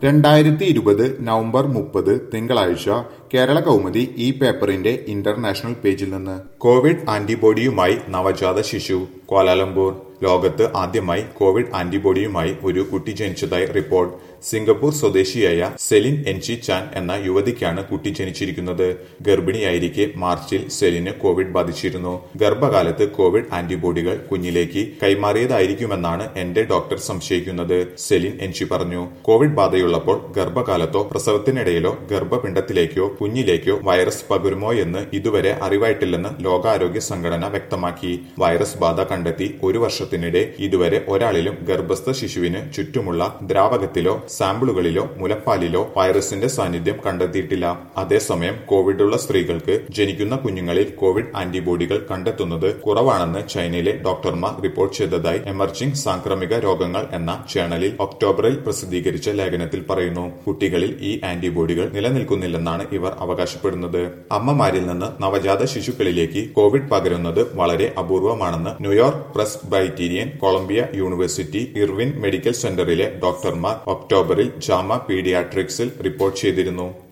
2020 November 30 തിങ്കളാഴ്ച കേരള കൗമുദി ഈ പേപ്പറിന്റെ ഇന്റർനാഷണൽ പേജിൽ നിന്ന് കോവിഡ് ആന്റിബോഡിയുമായി നവജാത ശിശു ക്വാലാലംപൂർ ലോകത്ത് ആദ്യമായി കോവിഡ് ആന്റിബോഡിയുമായി ഒരു കുട്ടി ജനിച്ചതായി റിപ്പോർട്ട് സിംഗപ്പൂർ സ്വദേശിയായ സെലിൻ എൻചി ചാൻ എന്ന യുവതിക്കാണ് കുട്ടി ജനിച്ചിരിക്കുന്നത്. ഗർഭിണിയായിരിക്കെ മാർച്ചിൽ സെലിന് കോവിഡ് ബാധിച്ചിരുന്നു. ഗർഭകാലത്ത് കോവിഡ് ആന്റിബോഡികൾ കുഞ്ഞിലേക്ക് കൈമാറിയതായിരിക്കുമെന്നാണ് എന്റെ ഡോക്ടർ സംശയിക്കുന്നത്, സെലിൻ എൻചി പറഞ്ഞു. കോവിഡ് ബാധയുള്ളപ്പോൾ ഗർഭകാലത്തോ പ്രസവത്തിനിടയിലോ ഗർഭപിണ്ഡത്തിലേക്കോ കുഞ്ഞിലേക്കോ വൈറസ് പകരുമോ എന്ന് ഇതുവരെ അറിവായിട്ടില്ലെന്ന് ലോകാരോഗ്യ സംഘടന വ്യക്തമാക്കി. വൈറസ് ബാധ കണ്ടെത്തി ഒരു വർഷത്തിനിടെ ഇതുവരെ ഒരാളിലും ഗർഭസ്ഥ ശിശുവിന് ചുറ്റുമുള്ള ദ്രാവകത്തിലോ സാമ്പിളുകളിലോ മുലപ്പാലിലോ വൈറസിന്റെ സാന്നിധ്യം കണ്ടെത്തിയിട്ടില്ല. അതേസമയം കോവിഡുള്ള സ്ത്രീകൾക്ക് ജനിക്കുന്ന കുഞ്ഞുങ്ങളിൽ കോവിഡ് ആന്റിബോഡികൾ കണ്ടെത്തുന്നത് കുറവാണെന്ന് ചൈനയിലെ ഡോക്ടർമാർ റിപ്പോർട്ട് ചെയ്തതായി എമർജിംഗ് സാംക്രമിക രോഗങ്ങൾ എന്ന ജേണലിൽ ഒക്ടോബറിൽ പ്രസിദ്ധീകരിച്ച ലേഖനത്തിൽ പറയുന്നു. കുട്ടികളിൽ ഈ ആന്റിബോഡികൾ നിലനിൽക്കുന്നില്ലെന്നാണ് ഇവർ അവകാശപ്പെടുന്നത്. അമ്മമാരിൽ നിന്ന് നവജാത ശിശുക്കളിലേക്ക് കോവിഡ് പകരുന്നത് വളരെ അപൂർവമാണെന്ന് New York Presbyterian Columbia University Irving medical സെന്ററിലെ ഡോക്ടർമാർ ഒക്ടോബറിൽ ജാമ പീഡിയാട്രിക്സിൽ റിപ്പോർട്ട് ചെയ്തിരുന്നു.